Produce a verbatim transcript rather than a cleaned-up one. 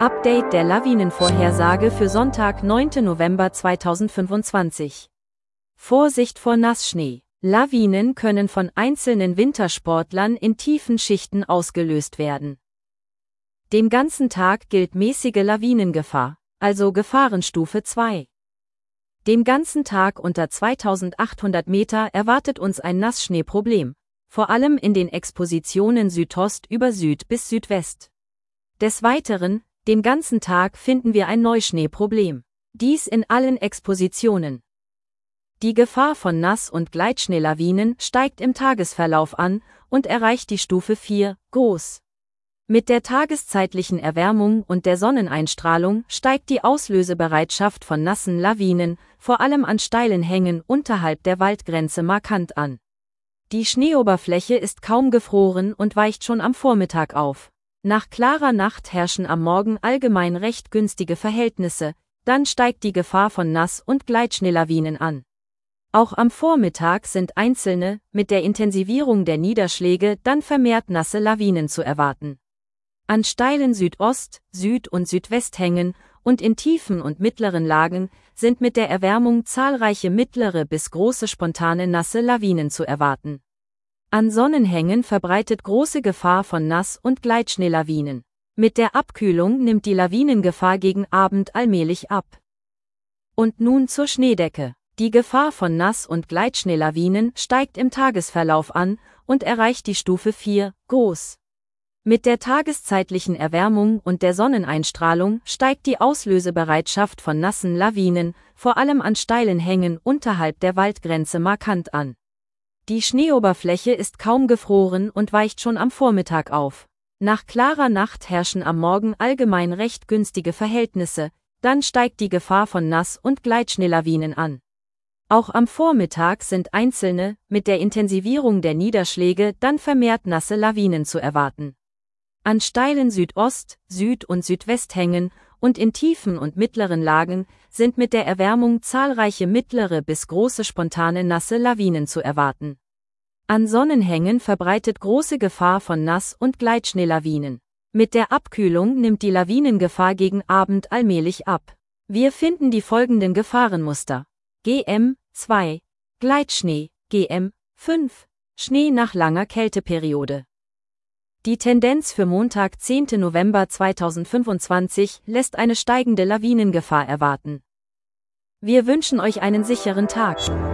Update der Lawinenvorhersage für Sonntag, neunten November zweitausendfünfundzwanzig. Vorsicht vor Nassschnee. Lawinen können von einzelnen Wintersportlern in tiefen Schichten ausgelöst werden. Den ganzen Tag gilt mäßige Lawinengefahr, also Gefahrenstufe zwei. Den ganzen Tag unter zweitausendachthundert Meter erwartet uns ein Nassschneeproblem, vor allem in den Expositionen Südost über Süd bis Südwest. Des Weiteren, den ganzen Tag finden wir ein Neuschneeproblem. Dies in allen Expositionen. Die Gefahr von Nass- und Gleitschneelawinen steigt im Tagesverlauf an und erreicht die Stufe vier, groß. Mit der tageszeitlichen Erwärmung und der Sonneneinstrahlung steigt die Auslösebereitschaft von nassen Lawinen, vor allem an steilen Hängen unterhalb der Waldgrenze markant an. Die Schneeoberfläche ist kaum gefroren und weicht schon am Vormittag auf. Nach klarer Nacht herrschen am Morgen allgemein recht günstige Verhältnisse, dann steigt die Gefahr von Nass- und Gleitschneelawinen an. Auch am Vormittag sind einzelne, mit der Intensivierung der Niederschläge dann vermehrt nasse Lawinen zu erwarten. An steilen Südost-, Süd- und Südwesthängen und in tiefen und mittleren Lagen sind mit der Erwärmung zahlreiche mittlere bis große spontane nasse Lawinen zu erwarten. An Sonnenhängen verbreitet große Gefahr von Nass- und Gleitschneelawinen. Mit der Abkühlung nimmt die Lawinengefahr gegen Abend allmählich ab. Und nun zur Schneedecke. Die Gefahr von Nass- und Gleitschneelawinen steigt im Tagesverlauf an und erreicht die Stufe vier, groß. Mit der tageszeitlichen Erwärmung und der Sonneneinstrahlung steigt die Auslösebereitschaft von nassen Lawinen, vor allem an steilen Hängen unterhalb der Waldgrenze markant an. Die Schneeoberfläche ist kaum gefroren und weicht schon am Vormittag auf. Nach klarer Nacht herrschen am Morgen allgemein recht günstige Verhältnisse, dann steigt die Gefahr von Nass- und Gleitschneelawinen an. Auch am Vormittag sind einzelne, mit der Intensivierung der Niederschläge dann vermehrt nasse Lawinen zu erwarten. An steilen Südost-, Süd- und Südwesthängen und in tiefen und mittleren Lagen sind mit der Erwärmung zahlreiche mittlere bis große spontane nasse Lawinen zu erwarten. An Sonnenhängen verbreitet große Gefahr von Nass- und Gleitschneelawinen. Mit der Abkühlung nimmt die Lawinengefahr gegen Abend allmählich ab. Wir finden die folgenden Gefahrenmuster: G M zwei, Gleitschnee, G M fünf, Schnee nach langer Kälteperiode. Die Tendenz für Montag, zehnten November zweitausendfünfundzwanzig, lässt eine steigende Lawinengefahr erwarten. Wir wünschen euch einen sicheren Tag.